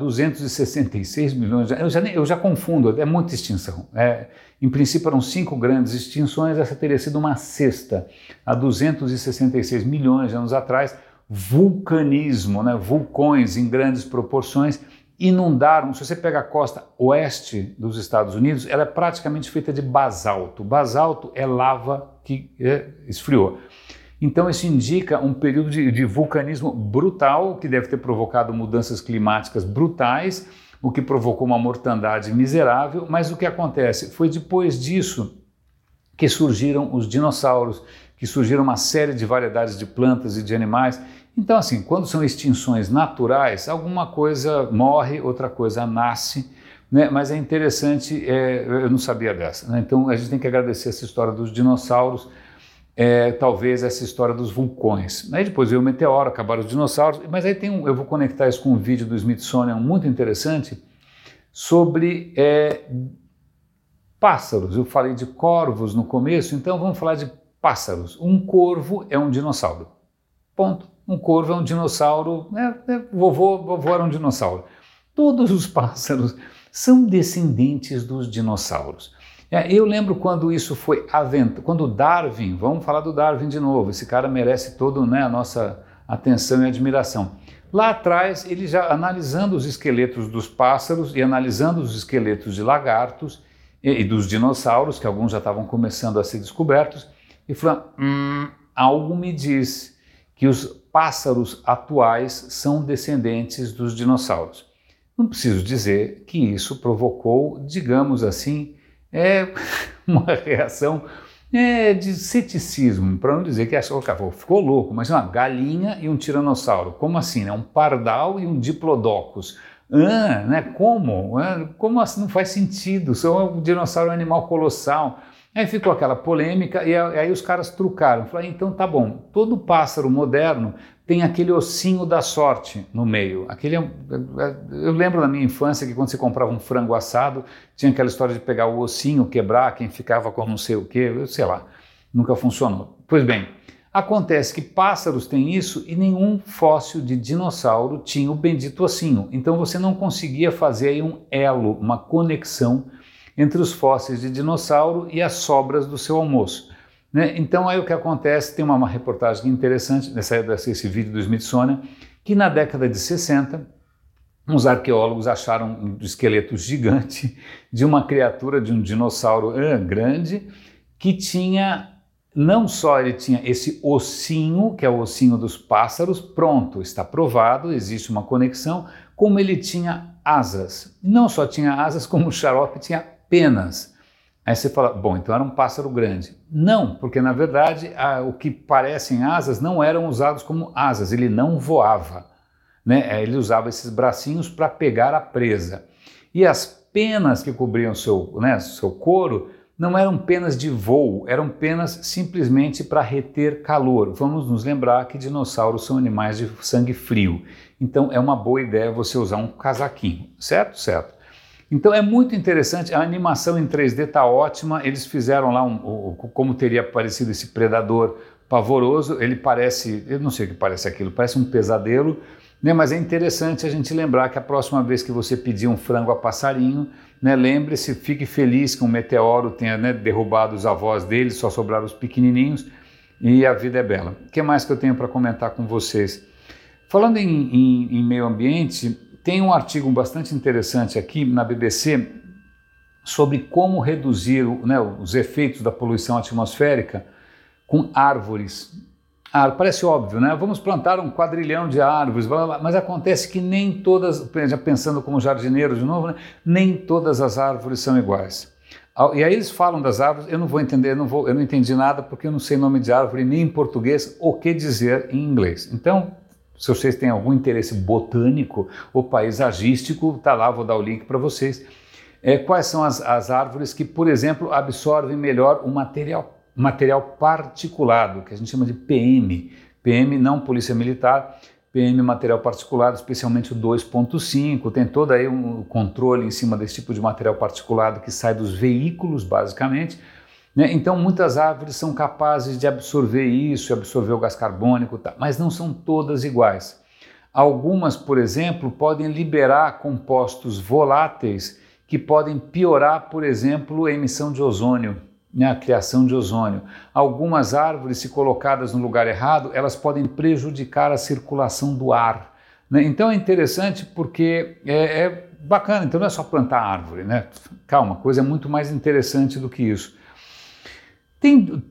266 milhões, eu já confundo, é muita extinção. Em princípio eram 5 grandes extinções, essa teria sido uma sexta. Há 266 milhões de anos atrás, vulcanismo, né? Vulcões em grandes proporções, inundaram. Se você pega a costa oeste dos Estados Unidos, ela é praticamente feita de basalto. Basalto é lava que esfriou. Então isso indica um período de vulcanismo brutal, que deve ter provocado mudanças climáticas brutais, o que provocou uma mortandade miserável. Mas o que acontece? Foi depois disso que surgiram os dinossauros, que surgiram uma série de variedades de plantas e de animais. Então, assim, quando são extinções naturais, alguma coisa morre, outra coisa nasce, né? Mas é interessante, eu não sabia dessa, né? Então a gente tem que agradecer essa história dos dinossauros, talvez essa história dos vulcões. Aí depois veio o meteoro, acabaram os dinossauros, mas aí eu vou conectar isso com um vídeo do Smithsonian muito interessante sobre pássaros. Eu falei de corvos no começo, então vamos falar de pássaros. Um corvo é um dinossauro. Ponto. Um corvo é um dinossauro, vovô era um dinossauro. Todos os pássaros são descendentes dos dinossauros. Eu lembro quando isso foi quando Darwin, vamos falar do Darwin de novo, esse cara merece toda, né, a nossa atenção e admiração. Lá atrás, ele já analisando os esqueletos dos pássaros e analisando os esqueletos de lagartos e dos dinossauros, que alguns já estavam começando a ser descobertos, e falou, algo me diz que os pássaros atuais são descendentes dos dinossauros. Não preciso dizer que isso provocou, digamos assim, uma reação de ceticismo, para não dizer que achou que ficou louco, mas uma galinha e um tiranossauro, como assim, né? Um pardal e um diplodocus. Né? Como? Como assim? Não faz sentido, um dinossauro é um animal colossal. Aí ficou aquela polêmica e aí os caras trucaram. Falaram, então tá bom, todo pássaro moderno tem aquele ossinho da sorte no meio. Eu lembro da minha infância que quando você comprava um frango assado, tinha aquela história de pegar o ossinho, quebrar, quem ficava com não sei o quê, sei lá, nunca funcionou. Pois bem, acontece que pássaros têm isso e nenhum fóssil de dinossauro tinha o bendito ossinho. Então você não conseguia fazer aí um elo, uma conexão entre os fósseis de dinossauro e as sobras do seu almoço, né? Então aí o que acontece, tem uma reportagem interessante, esse vídeo do Smithsonian, que na década de 60, uns arqueólogos acharam um esqueleto gigante de uma criatura, de um dinossauro grande, que tinha, não só ele tinha esse ossinho, que é o ossinho dos pássaros, pronto, está provado, existe uma conexão, como ele tinha asas. Não só tinha asas, como o xarope tinha penas. Aí você fala, bom, então era um pássaro grande. Não, porque na verdade o que parecem asas não eram usados como asas, ele não voava, né? Ele usava esses bracinhos para pegar a presa. E as penas que cobriam seu couro não eram penas de voo, eram penas simplesmente para reter calor. Vamos nos lembrar que dinossauros são animais de sangue frio, então é uma boa ideia você usar um casaquinho, certo? Certo. Então é muito interessante, a animação em 3D está ótima, eles fizeram lá como teria parecido esse predador pavoroso, ele parece, eu não sei o que parece aquilo, parece um pesadelo, né? Mas é interessante a gente lembrar que a próxima vez que você pedir um frango a passarinho, né, lembre-se, fique feliz que um meteoro tenha, né, derrubado os avós dele, só sobraram os pequenininhos e a vida é bela. O que mais que eu tenho para comentar com vocês? Falando em meio ambiente, tem um artigo bastante interessante aqui na BBC sobre como reduzir, né, os efeitos da poluição atmosférica com árvores. Parece óbvio, né? Vamos plantar um quadrilhão de árvores, mas acontece que nem todas, já pensando como jardineiro de novo, né, nem todas as árvores são iguais. E aí eles falam das árvores, eu não vou entender, eu não entendi nada porque eu não sei nome de árvore nem em português, o que dizer em inglês. Então, se vocês têm algum interesse botânico ou paisagístico, tá lá, vou dar o link para vocês. Quais são as árvores que, por exemplo, absorvem melhor o material particulado, que a gente chama de PM. PM não polícia militar, PM material particulado, especialmente o 2.5, tem todo aí um controle em cima desse tipo de material particulado que sai dos veículos, basicamente, né? Então muitas árvores são capazes de absorver isso, absorver o gás carbônico, tá? Mas não são todas iguais. Algumas, por exemplo, podem liberar compostos voláteis que podem piorar, por exemplo, a emissão de ozônio, né, a criação de ozônio. Algumas árvores, se colocadas no lugar errado, elas podem prejudicar a circulação do ar, né? Então é interessante porque é bacana, então não é só plantar árvore, né? Calma, a coisa é muito mais interessante do que isso. Tem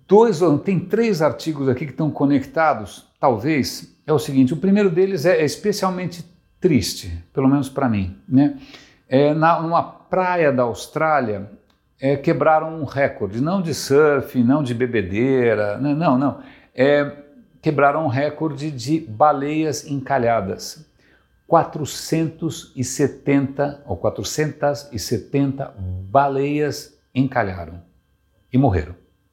3 artigos aqui que estão conectados, talvez. É o seguinte, o primeiro deles é especialmente triste, pelo menos para mim, né? Numa praia da Austrália, quebraram um recorde, não de surf, não de bebedeira, não. Quebraram um recorde de baleias encalhadas. 470 baleias encalharam e morreram.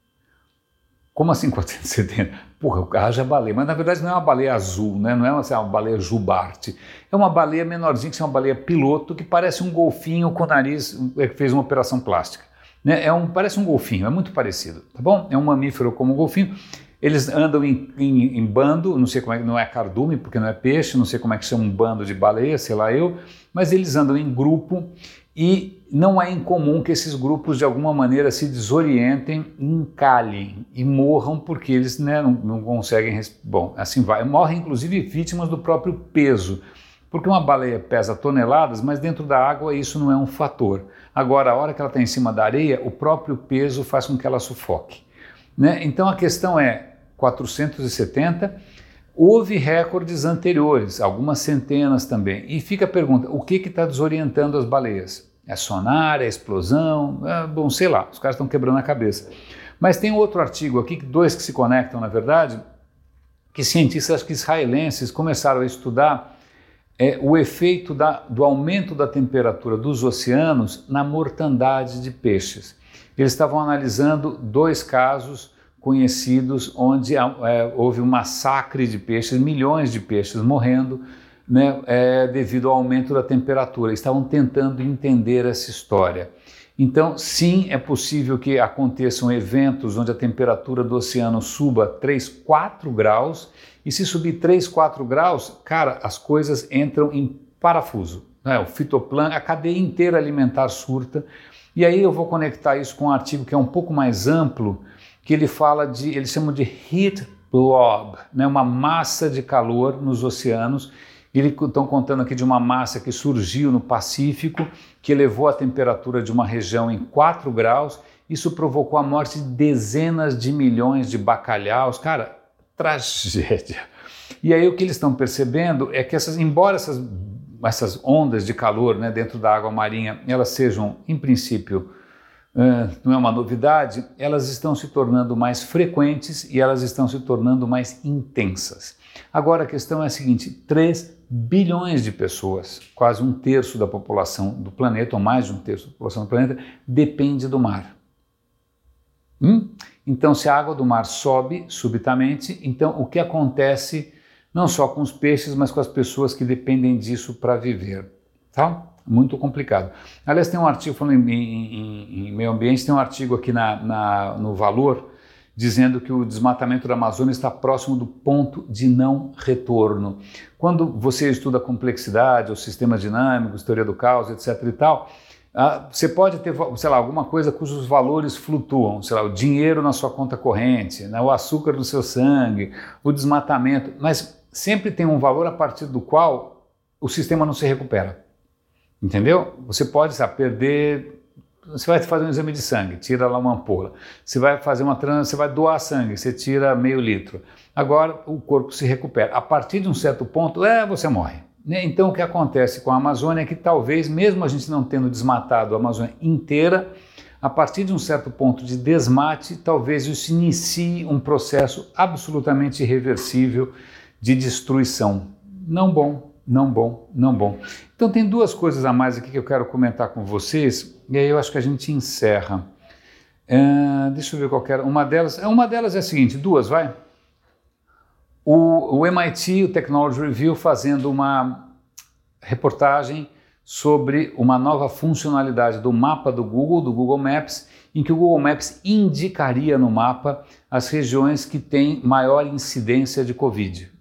Como assim 470? Porra, haja baleia, mas na verdade não é uma baleia azul, né? Não é uma baleia jubarte, é uma baleia menorzinha, que é uma baleia piloto, que parece um golfinho com o nariz, que fez uma operação plástica. Né? Parece um golfinho, é muito parecido, tá bom? É um mamífero como um golfinho. Eles andam em bando, não sei como é, não é cardume, porque não é peixe, não sei como é que chama um bando de baleia, sei lá eu, mas eles andam em grupo e não é incomum que esses grupos de alguma maneira se desorientem, encalhem e morram porque eles, né, não conseguem, bom, assim vai, morrem inclusive vítimas do próprio peso, porque uma baleia pesa toneladas, mas dentro da água isso não é um fator. Agora, a hora que ela está em cima da areia, o próprio peso faz com que ela sufoque, né? Então a questão é 470, houve recordes anteriores, algumas centenas também, e fica a pergunta, o que está desorientando as baleias? É sonar, é explosão? Bom, sei lá, os caras estão quebrando a cabeça. Mas tem outro artigo aqui, 2 que se conectam na verdade, que cientistas, acho que israelenses, começaram a estudar o efeito do aumento da temperatura dos oceanos na mortandade de peixes. Eles estavam analisando 2 casos conhecidos onde houve um massacre de peixes, milhões de peixes morrendo, né, devido ao aumento da temperatura. Estavam tentando entender essa história. Então, sim, é possível que aconteçam eventos onde a temperatura do oceano suba 3, 4 graus, e se subir 3, 4 graus, cara, as coisas entram em parafuso, né? O fitoplâncton, a cadeia inteira alimentar surta, e aí eu vou conectar isso com um artigo que é um pouco mais amplo, que ele fala eles chamam de heat blob, né? Uma massa de calor nos oceanos. Eles estão contando aqui de uma massa que surgiu no Pacífico, que elevou a temperatura de uma região em 4 graus, isso provocou a morte de dezenas de milhões de bacalhaus, cara, tragédia. E aí o que eles estão percebendo é que embora essas ondas de calor, né, dentro da água marinha, elas sejam, em princípio, não é uma novidade, elas estão se tornando mais frequentes e elas estão se tornando mais intensas. Agora a questão é a seguinte, 3 bilhões de pessoas, quase 1/3 da população do planeta, ou mais de 1/3 da população do planeta, depende do mar. Então se a água do mar sobe subitamente, então o que acontece não só com os peixes, mas com as pessoas que dependem disso para viver, tá? Muito complicado. Aliás, tem um artigo falando em meio ambiente, tem um artigo aqui no Valor, dizendo que o desmatamento da Amazônia está próximo do ponto de não retorno. Quando você estuda a complexidade, os sistemas dinâmicos, teoria do caos, etc. e tal, você pode ter, sei lá, alguma coisa cujos valores flutuam, sei lá, o dinheiro na sua conta corrente, né, o açúcar no seu sangue, o desmatamento, mas sempre tem um valor a partir do qual o sistema não se recupera. Entendeu? Você pode, sabe, perder. Você vai fazer um exame de sangue, tira lá uma ampola. Você vai fazer você vai doar sangue, você tira meio litro. Agora o corpo se recupera. A partir de um certo ponto, você morre. Então o que acontece com a Amazônia é que talvez, mesmo a gente não tendo desmatado a Amazônia inteira, a partir de um certo ponto de desmate, talvez isso inicie um processo absolutamente irreversível de destruição. Não bom. Não bom, não bom. Então tem duas coisas a mais aqui que eu quero comentar com vocês, e aí eu acho que a gente encerra. Deixa eu ver qual era. Uma delas é a seguinte, duas, vai. O MIT, o Technology Review, fazendo uma reportagem sobre uma nova funcionalidade do mapa do Google Maps, em que o Google Maps indicaria no mapa as regiões que têm maior incidência de Covid.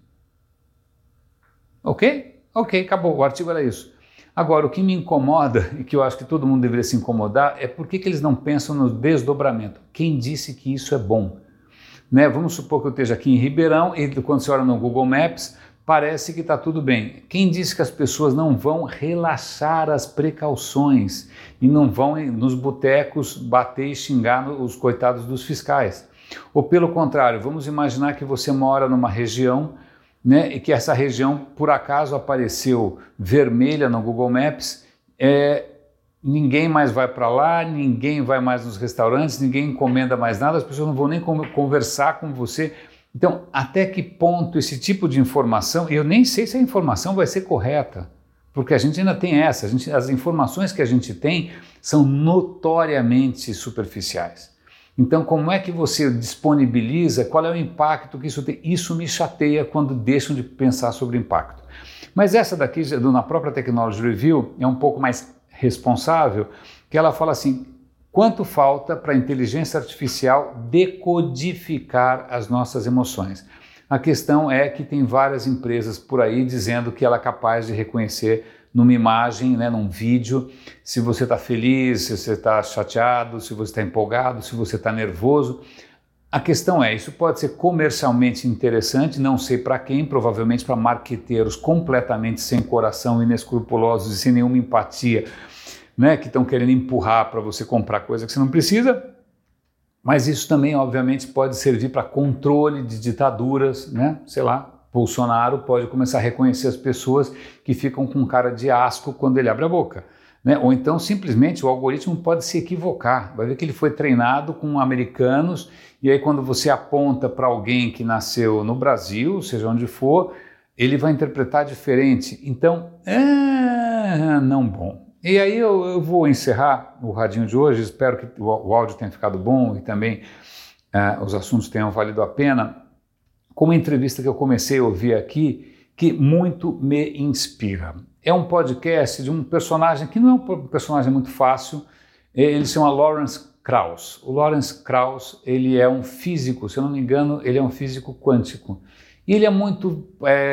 Ok? Ok, acabou, o artigo era isso. Agora, o que me incomoda, e que eu acho que todo mundo deveria se incomodar, é por que eles não pensam no desdobramento. Quem disse que isso é bom? Né? Vamos supor que eu esteja aqui em Ribeirão e quando você olha no Google Maps, parece que está tudo bem. Quem disse que as pessoas não vão relaxar as precauções e não vão nos botecos bater e xingar os coitados dos fiscais? Ou pelo contrário, vamos imaginar que você mora numa região, né, e que essa região por acaso apareceu vermelha no Google Maps, ninguém mais vai para lá, ninguém vai mais nos restaurantes, ninguém encomenda mais nada, as pessoas não vão nem conversar com você. Então, até que ponto esse tipo de informação, eu nem sei se a informação vai ser correta, porque a gente ainda tem as informações que a gente tem são notoriamente superficiais. Então, como é que você disponibiliza, qual é o impacto que isso tem? Isso me chateia quando deixam de pensar sobre o impacto. Mas essa daqui, na própria Technology Review, é um pouco mais responsável, que ela fala assim, quanto falta para a inteligência artificial decodificar as nossas emoções? A questão é que tem várias empresas por aí dizendo que ela é capaz de reconhecer numa imagem, né, num vídeo, se você está feliz, se você está chateado, se você está empolgado, se você está nervoso. A questão é, isso pode ser comercialmente interessante, não sei para quem, provavelmente para marqueteiros completamente sem coração, inescrupulosos e sem nenhuma empatia, né, que estão querendo empurrar para você comprar coisa que você não precisa, mas isso também, obviamente, pode servir para controle de ditaduras, né, sei lá, Bolsonaro pode começar a reconhecer as pessoas que ficam com cara de asco quando ele abre a boca, né? Ou então simplesmente o algoritmo pode se equivocar, vai ver que ele foi treinado com americanos e aí quando você aponta para alguém que nasceu no Brasil, seja onde for, ele vai interpretar diferente. Então, não bom. E aí eu vou encerrar o radinho de hoje, espero que o áudio tenha ficado bom e também os assuntos tenham valido a pena, com uma entrevista que eu comecei a ouvir aqui, que muito me inspira. É um podcast de um personagem que não é um personagem muito fácil, ele se chama Lawrence Krauss. O Lawrence Krauss, ele é um físico, se eu não me engano, ele é um físico quântico. E ele é muito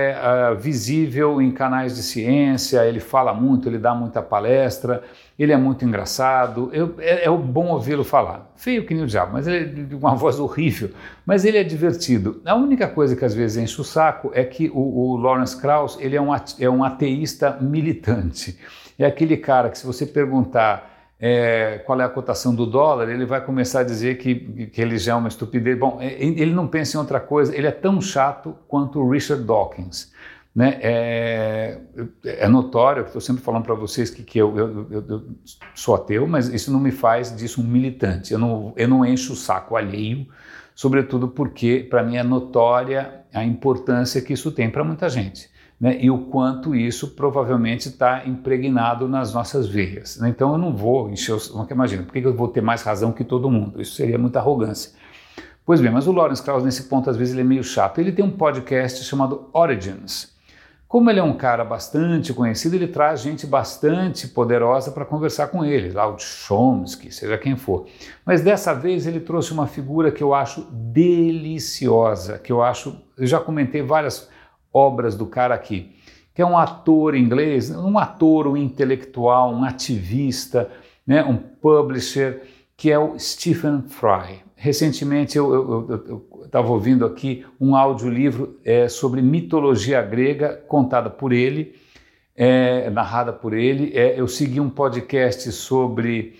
visível em canais de ciência, ele fala muito, ele dá muita palestra, ele é muito engraçado, é bom ouvi-lo falar. Feio que nem o diabo, mas ele é de uma voz horrível, mas ele é divertido. A única coisa que às vezes enche o saco é que o Lawrence Krauss, ele é um ateísta militante. É aquele cara que se você perguntar qual é a cotação do dólar, ele vai começar a dizer que religião é uma estupidez. Bom, ele não pensa em outra coisa, ele é tão chato quanto o Richard Dawkins. Né? É notório, eu estou sempre falando para vocês que eu sou ateu, mas isso não me faz disso um militante. Eu não encho o saco alheio, sobretudo porque para mim é notória a importância que isso tem para muita gente. Né, e o quanto isso provavelmente está impregnado nas nossas veias. Né? Então eu não vou encher imagina, por que eu vou ter mais razão que todo mundo? Isso seria muita arrogância. Pois bem, mas o Lawrence Krauss nesse ponto às vezes ele é meio chato. Ele tem um podcast chamado Origins. Como ele é um cara bastante conhecido, ele traz gente bastante poderosa para conversar com ele, lá o Chomsky, seja quem for. Mas dessa vez ele trouxe uma figura que eu acho deliciosa, eu já comentei várias obras do cara aqui, que é um ator inglês, um intelectual, um ativista, né, um publisher, que é o Stephen Fry. Recentemente eu estava ouvindo aqui um audiolivro sobre mitologia grega contada por ele, narrada por ele. Eu segui um podcast sobre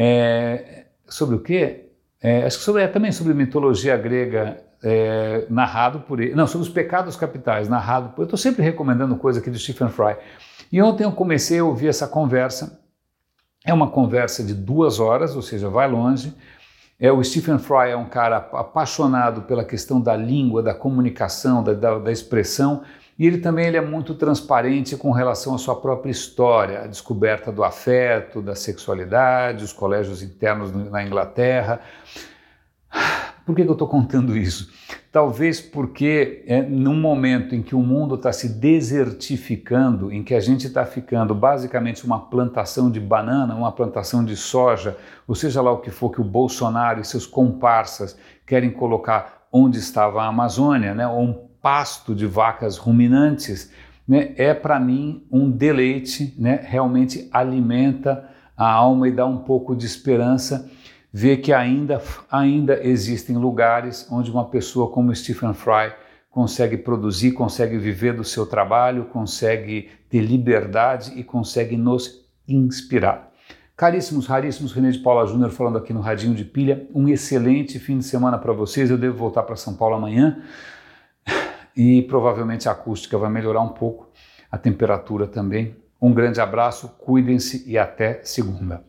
o quê? Acho que também sobre mitologia grega, narrado por ele. Não, sobre os pecados capitais, narrado por ele. Eu estou sempre recomendando coisa aqui do Stephen Fry. E ontem eu comecei a ouvir essa conversa. É uma conversa de 2 horas, ou seja, vai longe. O Stephen Fry é um cara apaixonado pela questão da língua, da comunicação, da expressão, e ele é muito transparente com relação à sua própria história, a descoberta do afeto, da sexualidade, os colégios internos na Inglaterra. Por que eu estou contando isso? Talvez porque num momento em que o mundo está se desertificando, em que a gente está ficando basicamente uma plantação de banana, uma plantação de soja, ou seja lá o que for que o Bolsonaro e seus comparsas querem colocar onde estava a Amazônia, né, ou um pasto de vacas ruminantes, né, para mim um deleite, né, realmente alimenta a alma e dá um pouco de esperança. Ver que ainda existem lugares onde uma pessoa como Stephen Fry consegue produzir, consegue viver do seu trabalho, consegue ter liberdade e consegue nos inspirar. Caríssimos, raríssimos, René de Paula Júnior falando aqui no Radinho de Pilha. Um excelente fim de semana para vocês. Eu devo voltar para São Paulo amanhã e provavelmente a acústica vai melhorar um pouco, a temperatura também. Um grande abraço, cuidem-se e até segunda.